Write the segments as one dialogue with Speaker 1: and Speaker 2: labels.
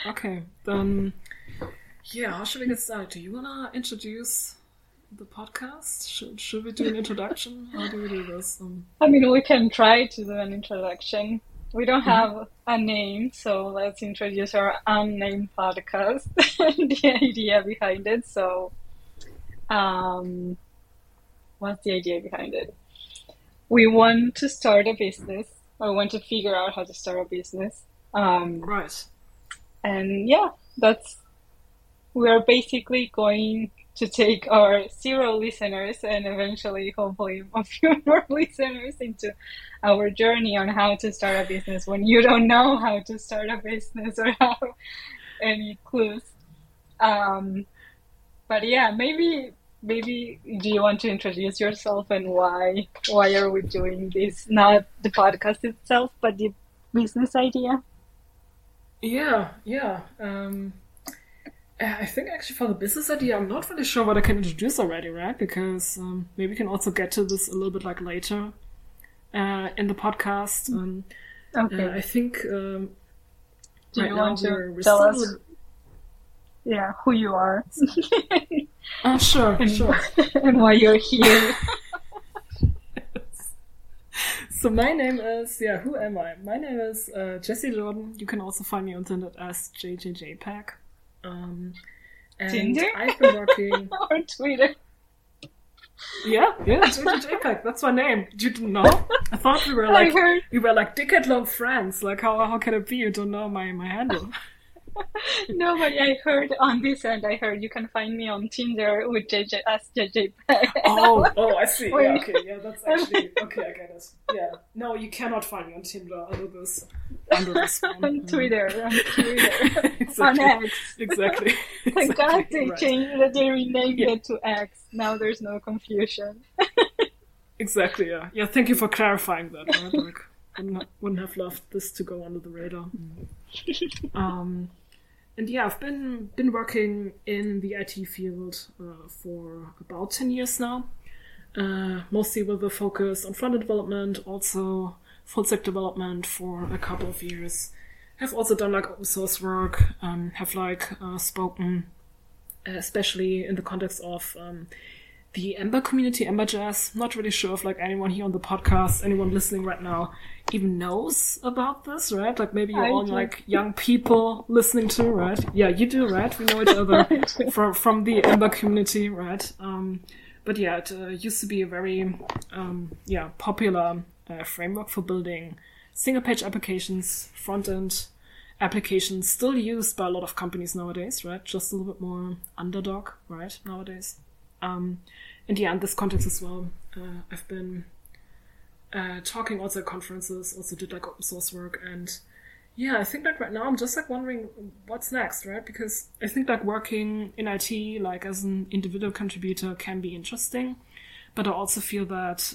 Speaker 1: Okay. Then, yeah, how should we get started? Do you want to introduce the podcast? Should we do an introduction? How do we do this?
Speaker 2: I mean, we can try to do an introduction. We don't
Speaker 1: Mhm.
Speaker 2: have a name, so let's introduce our unnamed podcast and the idea behind it. So, um, what's the idea behind it? We want to start a business, or want to figure out how to start a business. Um,
Speaker 1: Right.
Speaker 2: and yeah, that's we are basically going to take our 0 listeners and eventually, hopefully, a few more listeners into our journey on how to start a business when you don't know how to start a business or have any clues. Um, but yeah, maybe do you want to introduce yourself and why are we doing this? Not the podcast itself, but the business idea.
Speaker 1: Yeah, yeah. I think actually for the business idea, I'm not really sure what I can introduce already, right? Because maybe we can also get to this a little bit like later in the podcast.
Speaker 2: Okay.
Speaker 1: I think
Speaker 2: Do
Speaker 1: right
Speaker 2: you
Speaker 1: now
Speaker 2: want to
Speaker 1: we're
Speaker 2: tell
Speaker 1: still.
Speaker 2: us, yeah, who you are
Speaker 1: Sure,
Speaker 2: and
Speaker 1: sure.
Speaker 2: and why you're here?
Speaker 1: So my name is, who am I? My name is Jessie Jordan. You can also find me on the internet as JJJPAC. And
Speaker 2: Tinder
Speaker 1: I've been working.
Speaker 2: or Twitter?
Speaker 1: Yeah, JJJPAC. That's my name. You didn't know? I thought
Speaker 2: I heard.
Speaker 1: we were like decade-long friends. Like how can it be you don't know my handle?
Speaker 2: Nobody. I heard on this end. I heard you can find me on Tinder with JJ as JJ.
Speaker 1: Oh, I see. Yeah,
Speaker 2: Wait.
Speaker 1: okay, yeah, that's actually okay. I get it. Yeah, no, you cannot find me on Tinder under this one.
Speaker 2: On Twitter, on
Speaker 1: Exactly.
Speaker 2: X.
Speaker 1: Exactly.
Speaker 2: Thank God
Speaker 1: Exactly.
Speaker 2: they
Speaker 1: Right.
Speaker 2: changed that. They renamed
Speaker 1: Yeah.
Speaker 2: it to X. Now there's no confusion.
Speaker 1: Exactly. Yeah. Yeah. Thank you for clarifying that. Right? Like, wouldn't have loved this to go under the radar. And yeah, I've been working in the IT field for about 10 years now. Mostly with a focus on front-end development, also full-stack development for a couple of years. Have also done like open source work. Have spoken, especially in the context of the Ember community, Ember.js. Not really sure if like anyone here on the podcast, anyone listening right now, even knows about this, right? Like maybe you're
Speaker 2: I
Speaker 1: all
Speaker 2: do.
Speaker 1: like young people listening to, right? Yeah, you do, right? We know each other
Speaker 2: I do.
Speaker 1: from the Ember community, right? But yeah, it used to be a very popular framework for building single-page applications, front-end applications, still used by a lot of companies nowadays, right? Just a little bit more underdog, right, nowadays. And yeah, in this context as well, I've been talking also at conferences, also did like open source work, and yeah, I think like right now I'm just like wondering what's next, right? Because I think like working in IT, like as an individual contributor, can be interesting, but I also feel that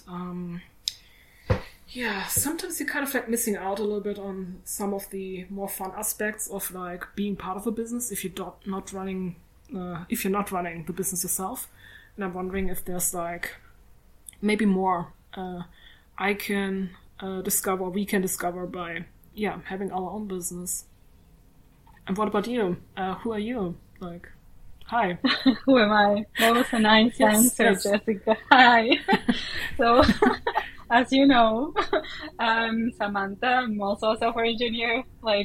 Speaker 1: sometimes you're kind of like missing out a little bit on some of the more fun aspects of like being part of a business if you're not running the business yourself. And I'm wondering if there's like maybe more I can discover, we can discover by having our own business. And what about you? Who are you? Like, hi.
Speaker 2: Who am I? That was a nice answer,
Speaker 1: yes.
Speaker 2: Jessica. Hi. So, as you know, I'm Samantha. I'm also a software engineer.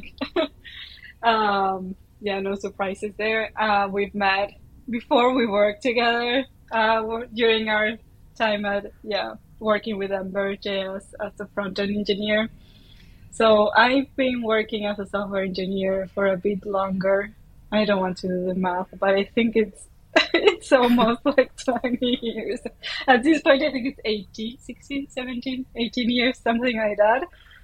Speaker 2: No surprises there. We've met before. We worked together during our time at working with Ember.js as a front-end engineer. So I've been working as a software engineer for a bit longer. I don't want to do the math, but I think it's almost like 20 years. At this point, I think it's 18, 16, 17, 18 years, something like that.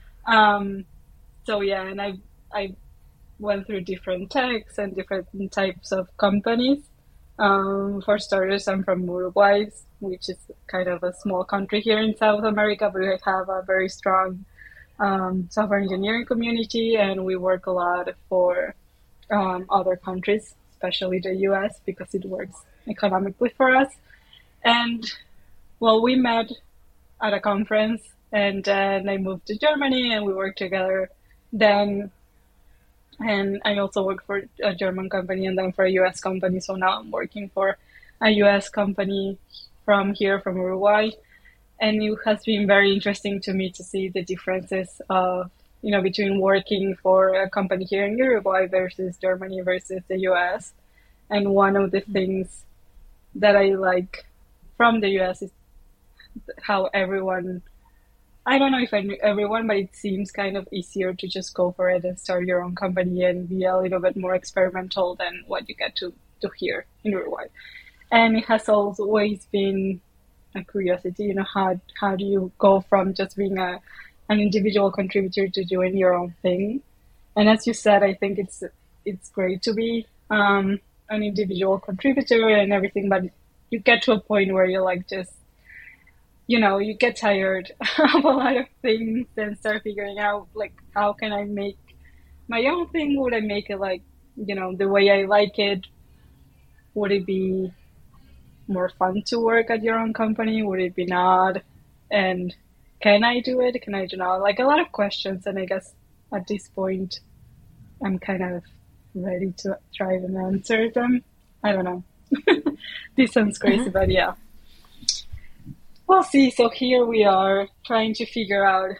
Speaker 2: And I went through different techs and different types of companies. For starters, I'm from Uruguay, which is kind of a small country here in South America, but we have a very strong software engineering community, and we work a lot for other countries, especially the US, because it works economically for us. And we met at a conference, and then I moved to Germany, and we worked together. Then And I also work for a German company and then for a US company. So now I'm working for a US company from here, from Uruguay. And it has been very interesting to me to see the differences of, between working for a company here in Uruguay versus Germany versus the US. And one of the things that I like from the US is how everyone, I don't know if I knew everyone, but it seems kind of easier to just go for it and start your own company and be a little bit more experimental than what you get to do here in Uruguay. And it has always been a curiosity, how do you go from just being an individual contributor to doing your own thing? And as you said, I think it's great to be an individual contributor and everything, but you get to a point where you're like just you get tired of a lot of things and start figuring out like how can I make my own thing? Would I make it like the way I like it? Would it be more fun to work at your own company? Would it be not? And can I do it? Can I do not? Like a lot of questions. And I guess at this point, I'm kind of ready to try and answer them. I don't know. This sounds crazy, but yeah. We'll see. So here we are trying to figure out,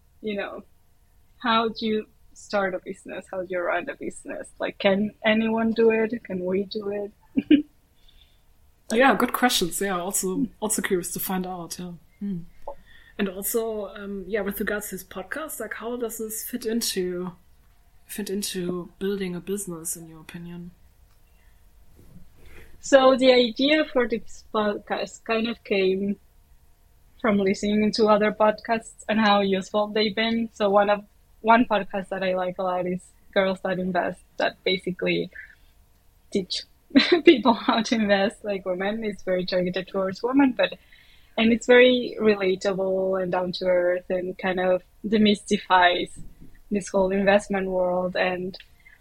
Speaker 2: how do you start a business? How do you run a business? Like, can anyone do it? Can we do it?
Speaker 1: Yeah, good questions. Yeah, also curious to find out. Yeah, and also, with regards to this podcast, like, how does this fit into building a business, in your opinion?
Speaker 2: So the idea for this podcast kind of came from listening to other podcasts and how useful they've been. So one podcast that I like a lot is Girls That Invest, that basically teach people how to invest like women. It's very targeted towards women, and it's very relatable and down to earth and kind of demystifies this whole investment world. And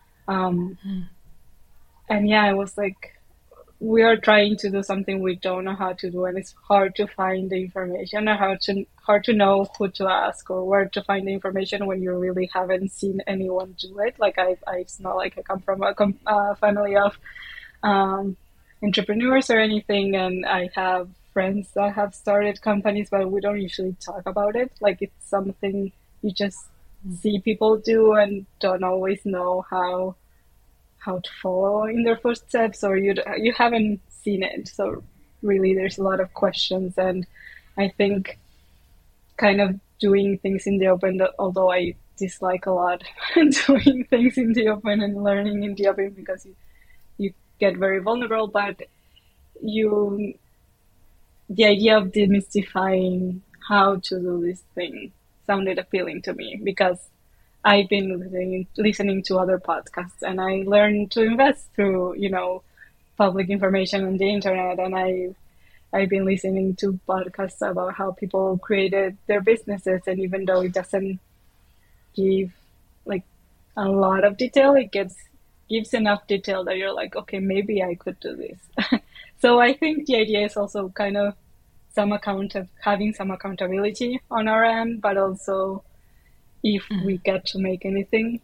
Speaker 2: yeah, I was like, we are trying to do something we don't know how to do, and it's hard to find the information or hard to know who to ask or where to find the information when you really haven't seen anyone do it. Like it's not like I come from a family of entrepreneurs or anything, and I have friends that have started companies, but we don't usually talk about it. Like it's something you just see people do and don't always know how to follow in their footsteps, or you haven't seen it. So really there's a lot of questions, and I think kind of doing things in the open, although I dislike a lot doing things in the open and learning in the open because you get very vulnerable, but the idea of demystifying how to do this thing sounded appealing to me because I've been listening to other podcasts, and I learned to invest through, public information on the internet. And I've been listening to podcasts about how people created their businesses. And even though it doesn't give like a lot of detail, it gives enough detail that you're like, okay, maybe I could do this. So I think the idea is also kind of having some accountability on our end, but also if we get to make anything,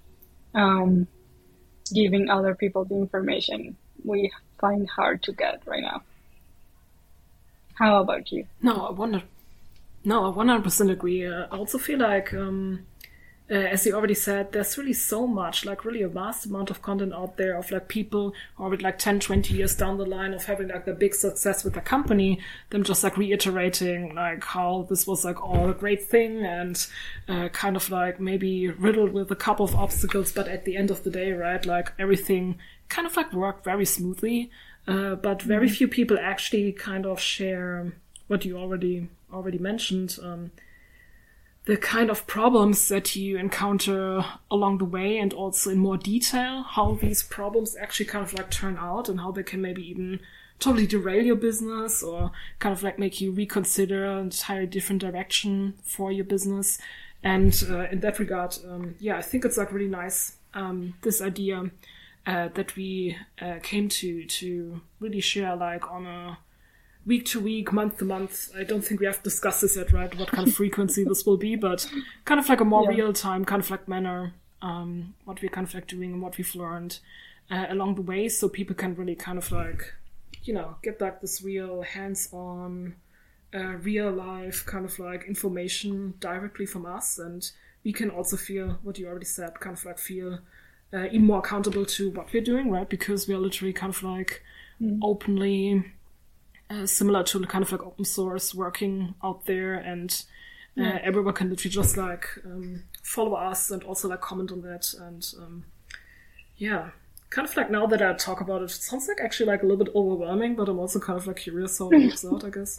Speaker 2: giving other people the information we find hard to get right now. How about you?
Speaker 1: No, I 100% agree. I also feel like, as you already said, there's really so much, like really a vast amount of content out there of like people who are with like 10, 20 years down the line of having like the big success with the company, them just like reiterating like how this was like all a great thing and kind of like maybe riddled with a couple of obstacles, but at the end of the day, right, like everything kind of like worked very smoothly, but very few people actually kind of share what you already mentioned, the kind of problems that you encounter along the way, and also in more detail how these problems actually kind of like turn out and how they can maybe even totally derail your business or kind of like make you reconsider an entirely different direction for your business. And in that regard, I think it's like really nice, this idea that we came to really share like on a week to week, month to month. I don't think we have discussed this yet, right? What kind of frequency this will be, but kind of like a more real time kind of like manner what we're kind of like doing and what we've learned along the way, so people can really kind of like, get like this real hands-on, real life kind of like information directly from us, and we can also feel what you already said, kind of like feel even more accountable to what we're doing, right? Because we are literally kind of like openly similar to the kind of like open source working out there, and everyone can literally just like follow us and also like comment on that, and kind of like now that I talk about it, it sounds like actually like a little bit overwhelming, but I'm also kind of like curious how it works out, I guess.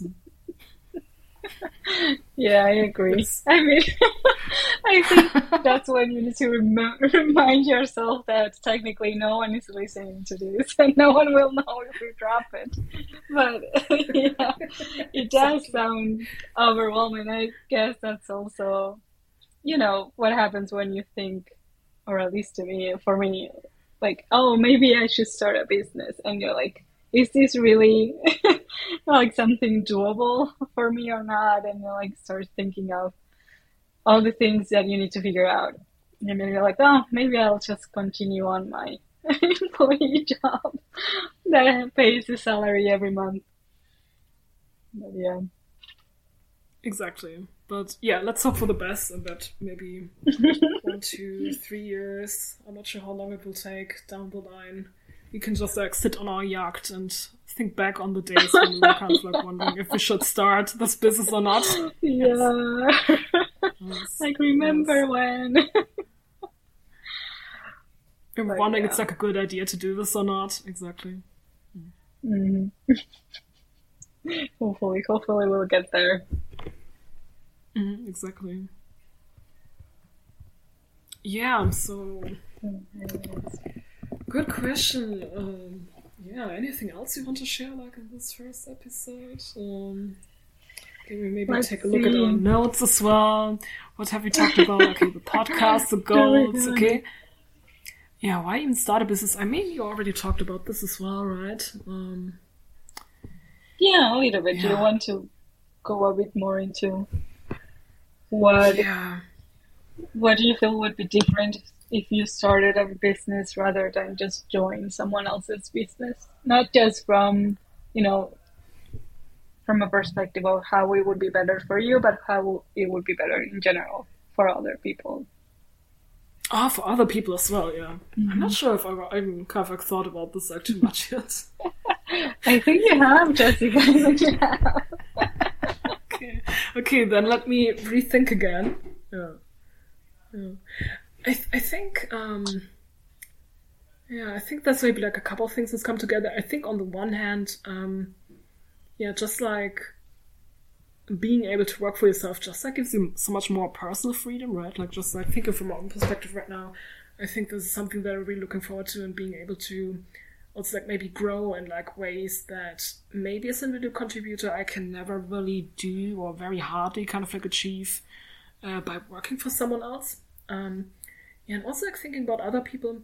Speaker 2: Yeah, I agree.
Speaker 1: Yes.
Speaker 2: I mean, I think that's when you need to remind yourself that technically no one is listening to this and no one will know if we drop it. But yeah, it does sound overwhelming. I guess that's also, what happens when you think, or at least for me, like, oh, maybe I should start a business. And you're like, is this really like something doable for me or not? And you like start thinking of all the things that you need to figure out. And then you're like, oh, maybe I'll just continue on my employee job that pays the salary every month. But yeah.
Speaker 1: Exactly. But yeah, let's hope for the best, and that maybe 1, 2, 3 years, I'm not sure how long it will take down the line, we can just like sit on our yacht and think back on the days when we were kind of like wondering if we should start this business or not.
Speaker 2: Yeah.
Speaker 1: Yes.
Speaker 2: Like, remember when?
Speaker 1: I'm
Speaker 2: But
Speaker 1: wondering
Speaker 2: yeah.
Speaker 1: it's like a good idea to do this or not. Exactly.
Speaker 2: Mhm. Hopefully we'll get there.
Speaker 1: Exactly. Yeah, so good question. Anything else you want to share like in this first episode? Can we maybe
Speaker 2: Let's
Speaker 1: take a look at our
Speaker 2: see.
Speaker 1: notes as well? What have we talked about? Okay, the podcast, the goals, okay. Yeah, why even start a business? I mean, you already talked about this as well, right?
Speaker 2: Yeah, a little bit. Do you
Speaker 1: Yeah.
Speaker 2: want to go a bit more into what
Speaker 1: Yeah.
Speaker 2: what do you feel would be different if you started a business rather than just join someone else's business? Not just from, from a perspective of how it would be better for you, but how it would be better in general for other people.
Speaker 1: Oh, for other people as well, yeah. I'm not sure if I even kind of like thought about this like too much yet.
Speaker 2: I think you have, Jessica. I think you have.
Speaker 1: Okay, then let me rethink again. Yeah. I think I think that's maybe like a couple of things that's come together. I think on the one hand, just like being able to work for yourself just like gives you so much more personal freedom, right? Like just like thinking from my own perspective right now, I think this is something that I'm really looking forward to, and being able to also like maybe grow in like ways that maybe as an individual contributor I can never really do, or very hardly kind of like achieve by working for someone else. And also like thinking about other people.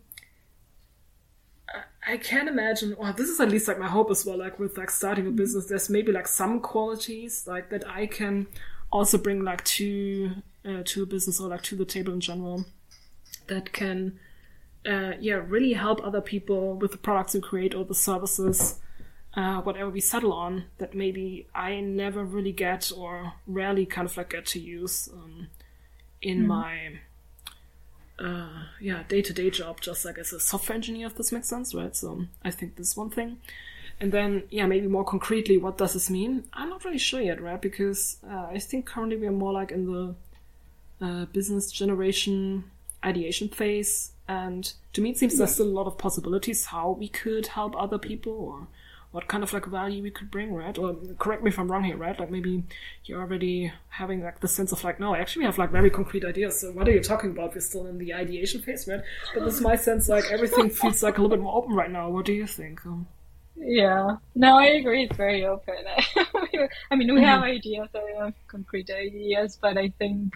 Speaker 1: I can imagine, or this is at least like my hope as well, like with like starting a business, there's maybe like some qualities like that I can also bring like to a business, or like to the table in general, that can really help other people with the products we create or the services, whatever we settle on, that maybe I never really get, or rarely kind of like get to use in my day-to-day job, just like as a software engineer, if this makes sense, right? So I think this is one thing. And then, maybe more concretely, what does this mean? I'm not really sure yet, right? Because I think currently we are more like in the business generation ideation phase. And to me, it seems there's still a lot of possibilities how we could help other people, or what kind of like value we could bring, right? Or correct me if I'm wrong here, right? Like maybe you're already having like the sense of like, no, actually we have like very concrete ideas. So what are you talking about? We're still in the ideation phase, right? But this is my sense, like everything feels like a little bit more open right now. What do you think?
Speaker 2: Yeah, no, I agree. It's very open. I mean, we have ideas, we have concrete ideas, but I think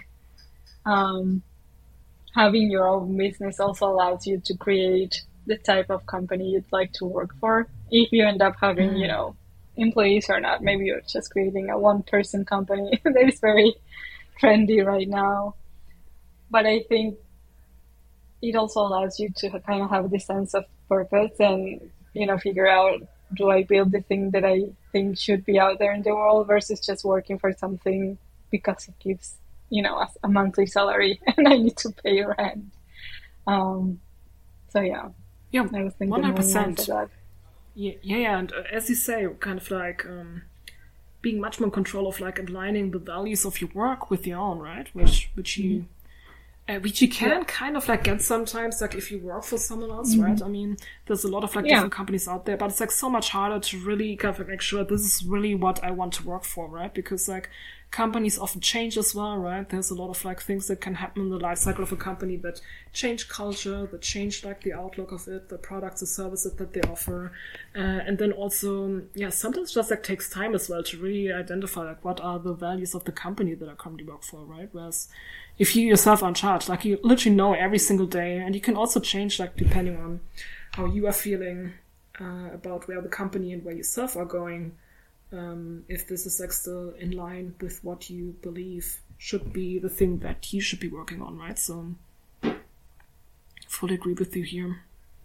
Speaker 2: having your own business also allows you to create the type of company you'd like to work for. If you end up having, employees or not, maybe you're just creating a one-person company that is very trendy right now. But I think it also allows you to kind of have this sense of purpose and, figure out, do I build the thing that I think should be out there in the world versus just working for something because it gives, a monthly salary and I need to pay rent. Um, so yeah,
Speaker 1: Yeah,
Speaker 2: I was thinking more of
Speaker 1: 100%.
Speaker 2: that.
Speaker 1: Yeah, and as you say, kind of like being much more in control of like aligning the values of your work with your own, right? Which you
Speaker 2: Yeah.
Speaker 1: can kind of like get sometimes, like if you work for someone else, right? I mean, there's a lot of like
Speaker 2: Yeah.
Speaker 1: different companies out there, but it's like so much harder to really kind of like make sure this is really what I want to work for, right? Because like companies often change as well, right? There's a lot of like things that can happen in the life cycle of a company that change culture, that change like the outlook of it, the products, the services that they offer. And then also, yeah, sometimes just like takes time as well to really identify like what are the values of the company that I currently work for, right? Whereas if you yourself are in charge, like you literally know every single day, and you can also change like depending on how you are feeling about where the company and where yourself are going. If this is like still in line with what you believe should be the thing that you should be working on, right? So, fully agree with you here.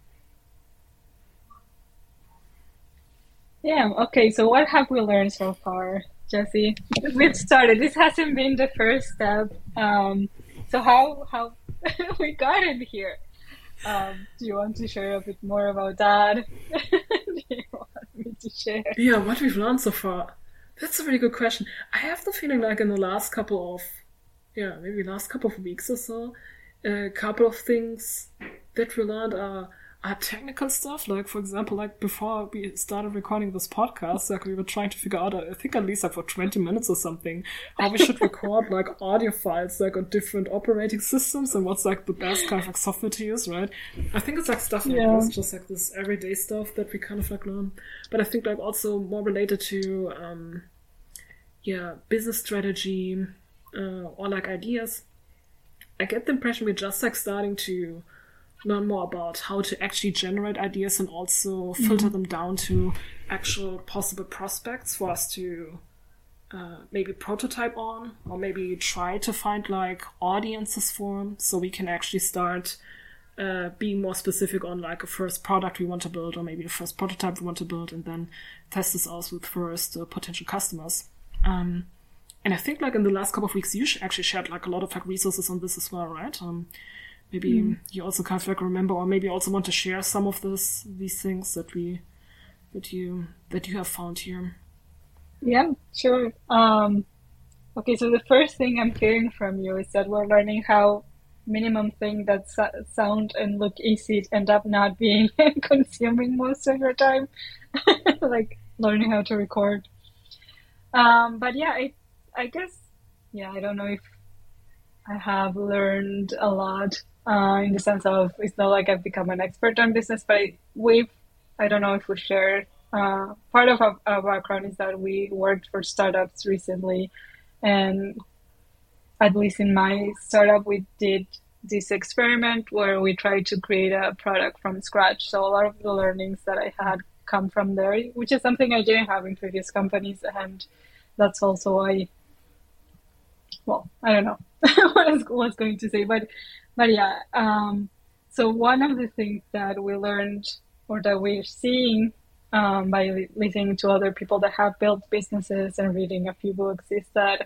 Speaker 2: Yeah. Okay. So what have we learned so far, Jesse? We've started. This hasn't been the first step. So how we got in here? Do you want to share a bit more about that? Do you want me to share?
Speaker 1: Yeah, what we've learned so far. That's a really good question. I have the feeling like in the last couple of, yeah, maybe last couple of weeks or so, a couple of things that we learned are technical stuff. Like, for example, like before we started recording this podcast, like we were trying to figure out, I think at least like for 20 minutes or something, how we should record like audio files like on different operating systems and what's like the best kind of like software to use, right? I think it's like stuff like
Speaker 2: Yeah.
Speaker 1: this, just like this everyday stuff that we kind of like learn. But I think like also more related to, yeah, business strategy, or like ideas. I get the impression we're just like starting to learn more about how to actually generate ideas and also filter them down to actual possible prospects for us to maybe prototype on or maybe try to find like audiences for so we can actually start being more specific on like a first product we want to build or maybe a first prototype we want to build and then test this out with first potential customers. And I think like in the last couple of weeks you actually shared like a lot of like resources on this as well, right? Maybe you also kind of like remember, or maybe also want to share some of these things that you have found here.
Speaker 2: Yeah, sure. Okay, so the first thing I'm hearing from you is that we're learning how minimum thing that sound and look easy end up not being consuming most of your time, like learning how to record. But yeah, I guess, yeah, I don't know if I have learned a lot in the sense of it's not like I've become an expert on business, but I don't know if we shared. Part of our background is that we worked for startups recently, and at least in my startup, we did this experiment where we tried to create a product from scratch. So a lot of the learnings that I had come from there, which is something I didn't have in previous companies, and that's also why. Well, I don't know what I was going to say, but yeah. So one of the things that we learned or that we're seeing by listening to other people that have built businesses and reading a few books is that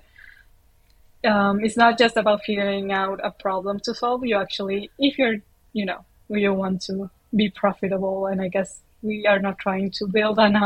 Speaker 2: it's not just about figuring out a problem to solve. You actually, if you're, you want to be profitable, and I guess we are not trying to build a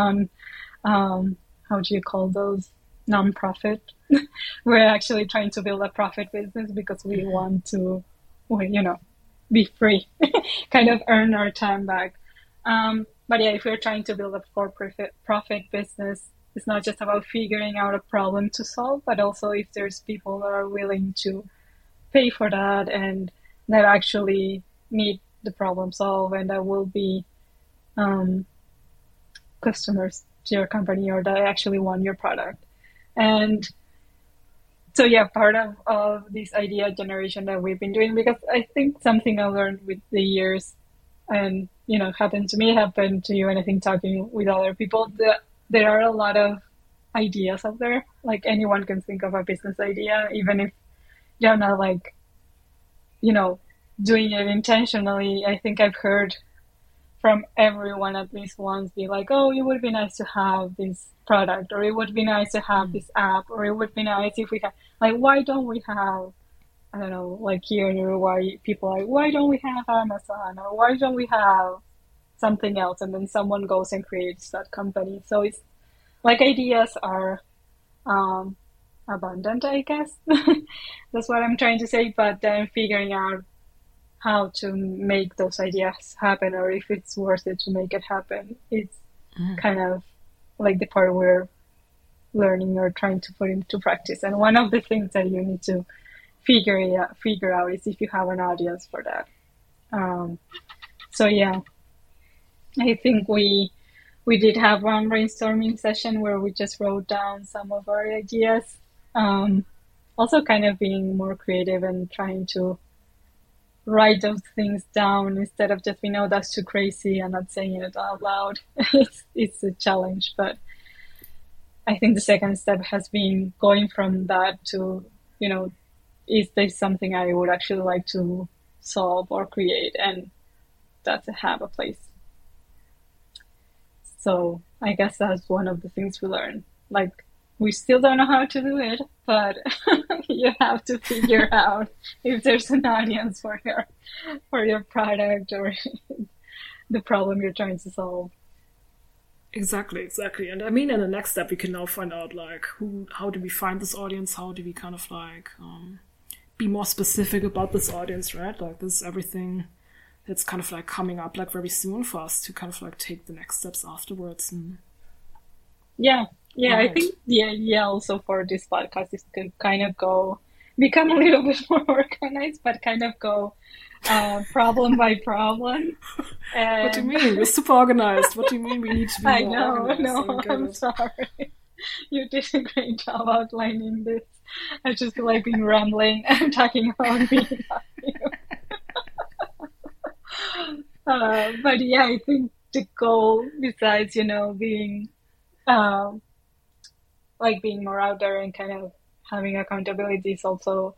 Speaker 2: how do you call those? Non-profit. We're actually trying to build a profit business because we want to, well, be free, kind of earn our time back. But yeah, if we're trying to build a for-profit business, it's not just about figuring out a problem to solve, but also if there's people that are willing to pay for that and that actually need the problem solved and that will be um, customers to your company or that actually want your product. And so yeah, part of this idea generation that we've been doing, because I think something I learned with the years and, happened to me, happened to you, and I think talking with other people, that there are a lot of ideas out there. Like anyone can think of a business idea, even if you're not like, you know, doing it intentionally. I think I've heard from everyone at least once be like, oh, it would be nice to have this product, or it would be nice to have this app, or it would be nice if we have, like, why don't we have, I don't know, like here in Uruguay, people are like, why don't we have Amazon, or why don't we have something else? And then someone goes and creates that company. So it's like ideas are abundant, I guess. That's what I'm trying to say. But then figuring out how to make those ideas happen, or if it's worth it to make it happen, it's kind of like the part we're learning or trying to put into practice. And one of the things that you need to figure out is if you have an audience for that. So yeah, I think we did have one brainstorming session where we just wrote down some of our ideas. Also kind of being more creative and trying to write those things down instead of just, that's too crazy and not saying it out loud. It's a challenge, but I think the second step has been going from that to, is there something I would actually like to solve or create, and that's have a place. So I guess that's one of the things we learn. Like, we still don't know how to do it, but you have to figure out if there's an audience for your product or the problem you're trying to solve.
Speaker 1: Exactly. And I mean, in the next step, we can now find out, like, how do we find this audience? How do we kind of, like, be more specific about this audience, right? Like, this is everything that's kind of, like, coming up, like, very soon for us to kind of, like, take the next steps afterwards. And...
Speaker 2: Yeah, right. I think the idea also for this podcast is to kind of become a little bit more organized, but kind of go problem by problem. And...
Speaker 1: What do you mean? We're super organized. What do you mean we need to be more organized?
Speaker 2: No, I'm sorry. You did a great job outlining this. I just feel like being rambling and talking about me. But yeah, I think the goal, besides, being like being more out there and kind of having accountability, is also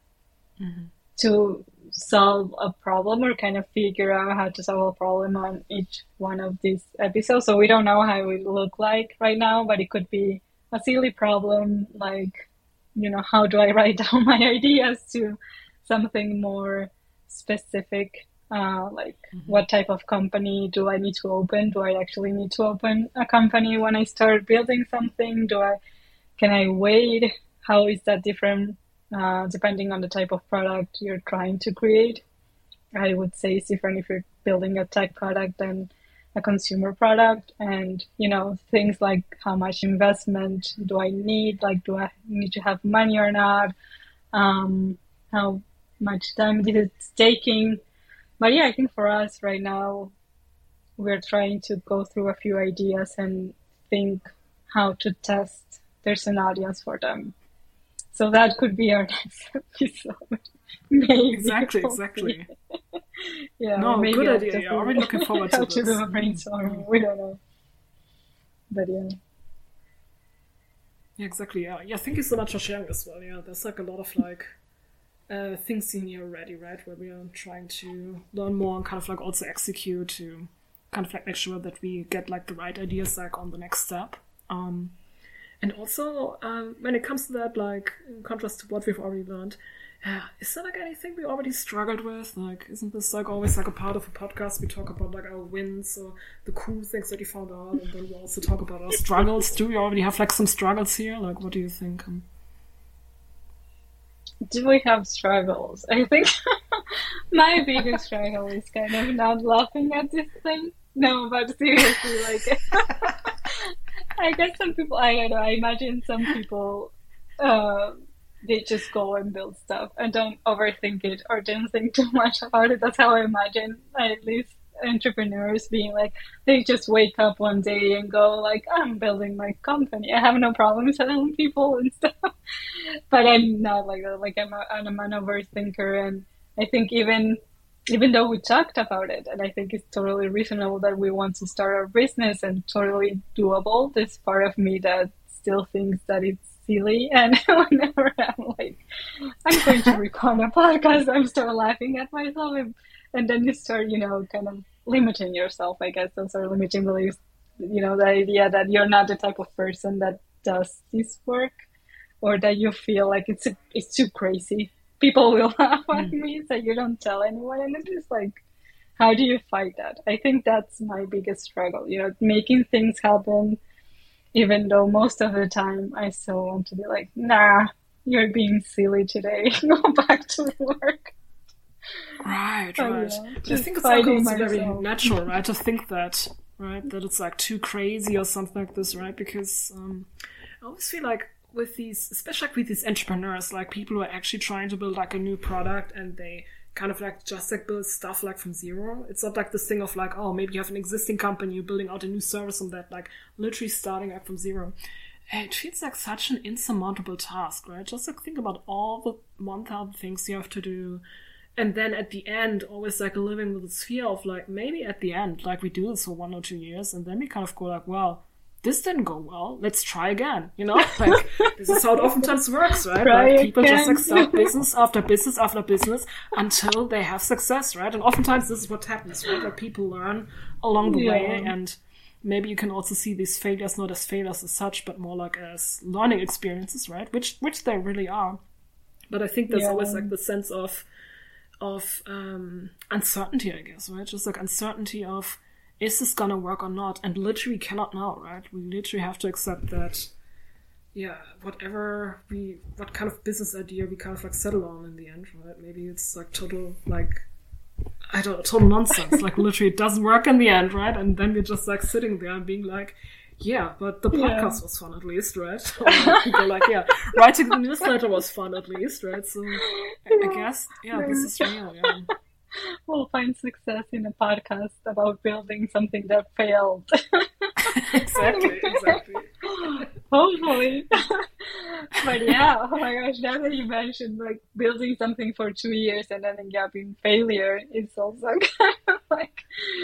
Speaker 2: to solve a problem or kind of figure out how to solve a problem on each one of these episodes. So we don't know how it look like right now, but it could be a silly problem like, how do I write down my ideas, to something more specific, like what type of company do I need to open? Do I actually need to open a company when I start building something? Can I wait? How is that different depending on the type of product you're trying to create? I would say it's different if you're building a tech product than a consumer product. And, things like how much investment do I need? Like, do I need to have money or not? How much time is it taking? But yeah, I think for us right now, we're trying to go through a few ideas and think how to test there's an audience for them. So that could be our next episode. Maybe.
Speaker 1: Exactly.
Speaker 2: Yeah.
Speaker 1: No,
Speaker 2: maybe
Speaker 1: good idea. Yeah, already looking forward to this.
Speaker 2: To do a brainstorming. We don't know. But yeah.
Speaker 1: Yeah, exactly. Yeah. Thank you so much for sharing as well. Yeah, there's like a lot of like things in here already, right? Where we are trying to learn more and kind of like also execute to kind of like make sure that we get like the right ideas like on the next step. And also, when it comes to that, like, in contrast to what we've already learned, is there, like, anything we already struggled with? Like, isn't this, like, always, like, a part of a podcast? We talk about, like, our wins or the cool things that we found out, and then we also talk about our struggles. Do we already have, like, some struggles here? Like, what do you think?
Speaker 2: Do we have struggles? I think my biggest struggle is kind of not laughing at this thing. No, but seriously, like... I guess some people, I don't know, I imagine some people, they just go and build stuff and don't overthink it or don't think too much about it. That's how I imagine at least entrepreneurs being like, they just wake up one day and go like, I'm building my company. I have no problem telling people and stuff. But I'm not like that. Like I'm an overthinker. And I think even though we talked about it, and I think it's totally reasonable that we want to start our business and totally doable, this part of me that still thinks that it's silly. And whenever I'm like, I'm going to record a podcast, I'm start laughing at myself. And then you start, kind of limiting yourself, I guess. Those are limiting beliefs. The idea that you're not the type of person that does this work, or that you feel like it's too crazy. People will laugh at me, so you don't tell anyone. And it's just like, how do you fight that? I think that's my biggest struggle, making things happen, even though most of the time I still want to be like, nah, you're being silly today. Go back to work.
Speaker 1: Right.
Speaker 2: I
Speaker 1: I think it's also very natural, right, to think that, right, that it's like too crazy or something like this, right? Because I always feel like with these, especially like with these entrepreneurs, like people who are actually trying to build like a new product and they kind of like just like build stuff like from zero. It's not like this thing of like, oh, maybe you have an existing company, you're building out a new service on that, like literally starting out from zero. It feels like such an insurmountable task, right? Just like think about all the 1,000 things you have to do. And then at the end, always like living with this fear of like, maybe at the end, like we do this for 1 or 2 years and then we kind of go like, well, this didn't go well, let's try again, Like, this is how it oftentimes works, right? Like, people just like start business after business after business until they have success, right? And oftentimes this is what happens, right? Like, people learn along the way, and maybe you can also see these failures not as failures as such, but more like as learning experiences, right? Which they really are. But I think there's always like the sense of uncertainty, I guess, right? Just like uncertainty of, is this gonna work or not? And literally cannot know, right? We literally have to accept that, what kind of business idea we kind of like settle on in the end, right? Maybe it's like total nonsense. Like literally it doesn't work in the end, right? And then we're just like sitting there and being like, yeah, but the podcast was fun at least, right? Or people are like, writing the newsletter was fun at least, right? So I guess, this is real,
Speaker 2: We'll find success in a podcast about building something that failed.
Speaker 1: Exactly.
Speaker 2: Hopefully. But oh my gosh, now that you mentioned like building something for 2 years and ending up in failure, it's also kind of like,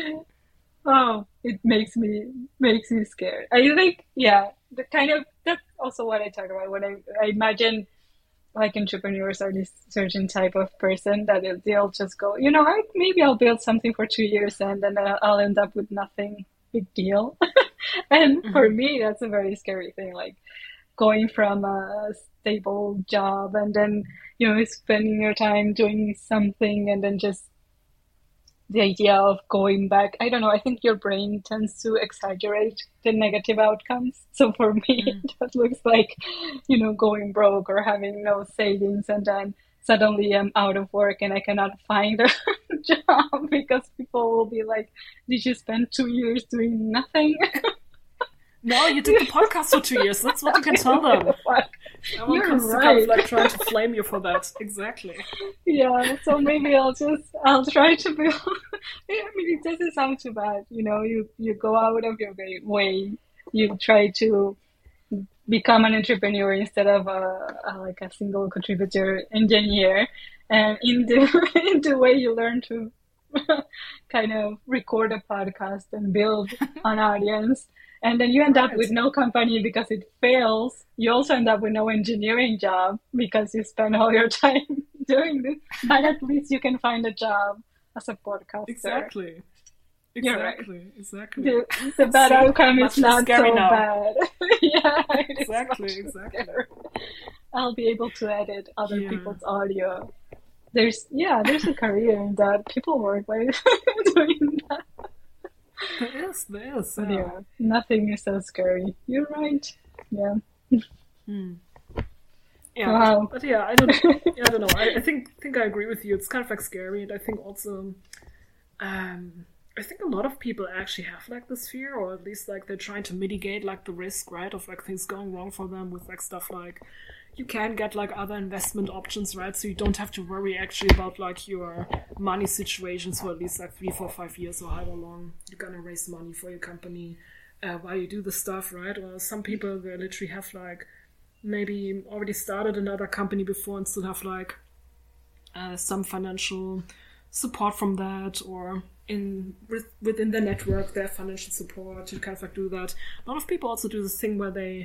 Speaker 2: it makes me scared. I think, that's also what I talk about when I imagine like entrepreneurs are this certain type of person that they'll just go, maybe I'll build something for 2 years and then I'll end up with nothing, big deal. And for me, that's a very scary thing, like going from a stable job and then, spending your time doing something and then just the idea of going back. I don't know, I think your brain tends to exaggerate the negative outcomes. So for me, that looks like, going broke or having no savings and then suddenly I'm out of work and I cannot find a job because people will be like, did you spend 2 years doing nothing?
Speaker 1: No, you did the podcast for 2 years. That's what you can tell them. Everyone comes to kind of like trying to flame you for that. Exactly.
Speaker 2: Yeah, so maybe I'll try to build. I mean, it doesn't sound too bad. You go out of your way. You try to become an entrepreneur instead of a single contributor engineer, and in the way you learn to kind of record a podcast and build an audience. And then you end up with no company because it fails. You also end up with no engineering job because you spend all your time doing this. But at least you can find a job as a podcaster.
Speaker 1: Exactly.
Speaker 2: Right.
Speaker 1: Exactly.
Speaker 2: The bad outcome is not so
Speaker 1: now.
Speaker 2: Bad.
Speaker 1: Exactly.
Speaker 2: I'll be able to edit other people's audio. There's a career in that. People work by doing that.
Speaker 1: There is.
Speaker 2: But nothing is so scary. You're right. Yeah.
Speaker 1: Yeah,
Speaker 2: wow.
Speaker 1: But I don't know. I think I agree with you. It's kind of like scary, and I think also, I think a lot of people actually have like this fear, or at least like they're trying to mitigate like the risk, right, of like things going wrong for them with like stuff like you can get like other investment options, right? So you don't have to worry actually about like your money situations for at least like 3, 4, 5 years or however long you're gonna raise money for your company while you do the stuff, right? Or some people they literally have like maybe already started another company before and still have like some financial support from that, or within the network they have financial support to kind of like do that. A lot of people also do this thing where they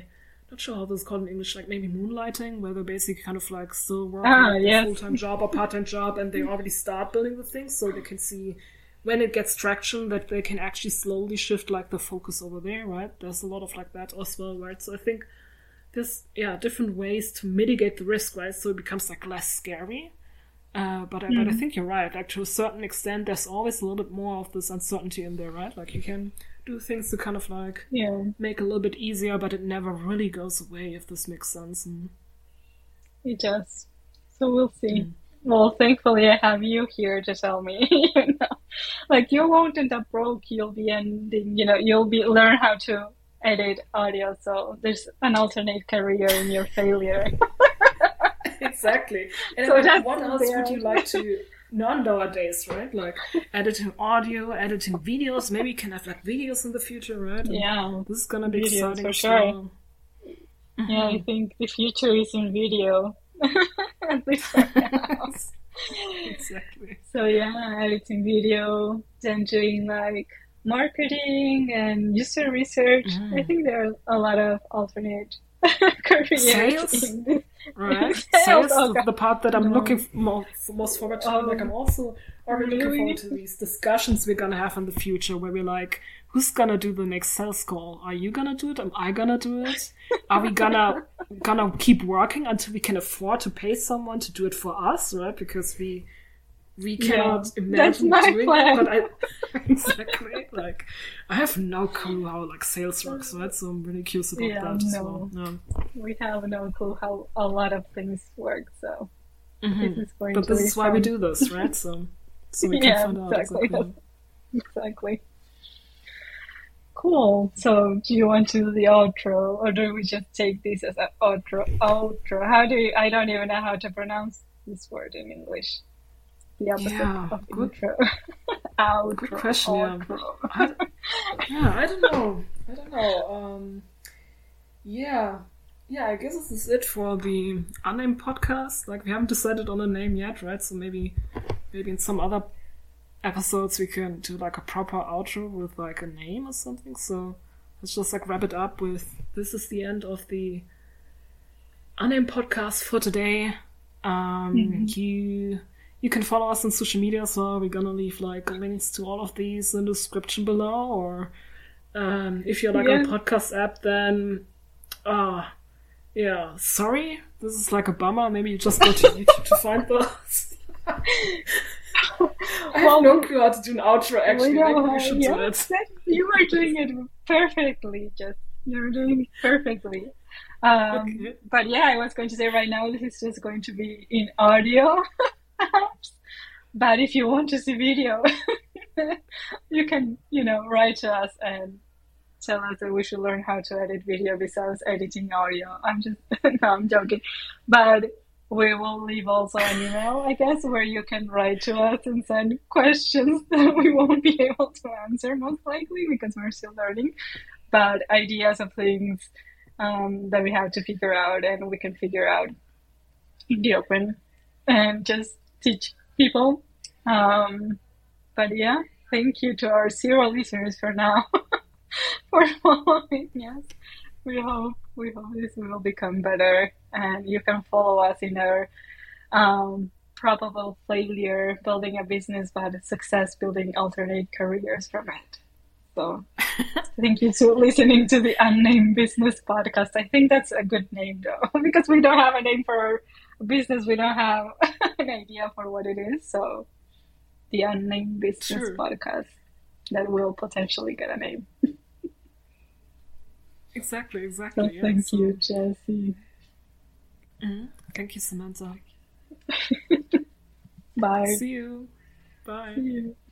Speaker 1: not sure how this is called in English, like maybe moonlighting, where they're basically kind of like still working like a full-time job or part-time job, and they already start building the things, so they can see when it gets traction that they can actually slowly shift like the focus over there, right? There's a lot of like that as well, right? So I think there's different ways to mitigate the risk, right? So it becomes like less scary. But I think you're right. Like to a certain extent, there's always a little bit more of this uncertainty in there, right? Like you can do things to kind of like make it a little bit easier, but it never really goes away, if this makes sense. And
Speaker 2: it does. So we'll see. Well, thankfully I have you here to tell me, you know, like you won't end up broke. You'll be ending, you know, learn how to edit audio. So there's an alternate career in your failure.
Speaker 1: Exactly. And so like, what else would you like to learn nowadays, right? Like editing audio, editing videos. Maybe you can have like videos in the future, right? And this is gonna be exciting
Speaker 2: for sure. Yeah, I think the future is in video. At least right now.
Speaker 1: Exactly.
Speaker 2: So yeah, editing video, then doing like marketing and user research. I think there are a lot of alternate careers.
Speaker 1: Sales? Right. Sales is the part that I'm looking most forward to. Like I'm also already looking forward to these discussions we're gonna have in the future, where we're like, who's gonna do the next sales call? Are you gonna do it? Am I gonna do it? Are we gonna keep working until we can afford to pay someone to do it for us, right? Because we cannot imagine doing it. But exactly, like I have no clue how like sales works, right? So I'm really curious about that as well. No.
Speaker 2: We have no clue how a lot of things work, so this is going
Speaker 1: but
Speaker 2: to
Speaker 1: this is why we do this, right? So we can find out
Speaker 2: exactly. Cool. So do you want to do the outro, or do we just take this as an outro? I don't even know how to pronounce this word in English. The opposite of intro. Outro.
Speaker 1: Good question.
Speaker 2: Outro.
Speaker 1: I don't know. I guess this is it for the unnamed podcast. Like we haven't decided on a name yet, right? So maybe in some other episodes we can do like a proper outro with like a name or something. So let's just like wrap it up with this is the end of the unnamed podcast for today. You can follow us on social media as well. We're gonna leave like links to all of these in the description below, or if you're like on a podcast app, then sorry, this is like a bummer. Maybe you just go to YouTube to find those. I have no clue how to do an outro, actually. Maybe we should do it.
Speaker 2: You are doing it perfectly, you're doing it perfectly. Okay. But yeah, I was going to say right now, this is just going to be in audio. But if you want to see video, you can, write to us and tell us that we should learn how to edit video besides editing audio. I'm joking. But we will leave also an email, I guess, where you can write to us and send questions that we won't be able to answer most likely because we're still learning. But ideas of things that we have to figure out and we can figure out in the open and just teach people. But yeah, thank you to our 0 listeners for now for following us. We hope this will become better, and you can follow us in our probable failure building a business, but success building alternate careers from it. So thank you for listening to the Unnamed Business Podcast. I think that's a good name though, because we don't have a name for our business. We don't have an idea for what it is. So the Unnamed Business Podcast, that will potentially get a name.
Speaker 1: Exactly.
Speaker 2: So thank you, Jessie.
Speaker 1: Thank you, Samantha.
Speaker 2: Bye.
Speaker 1: See you. Bye.
Speaker 2: See you.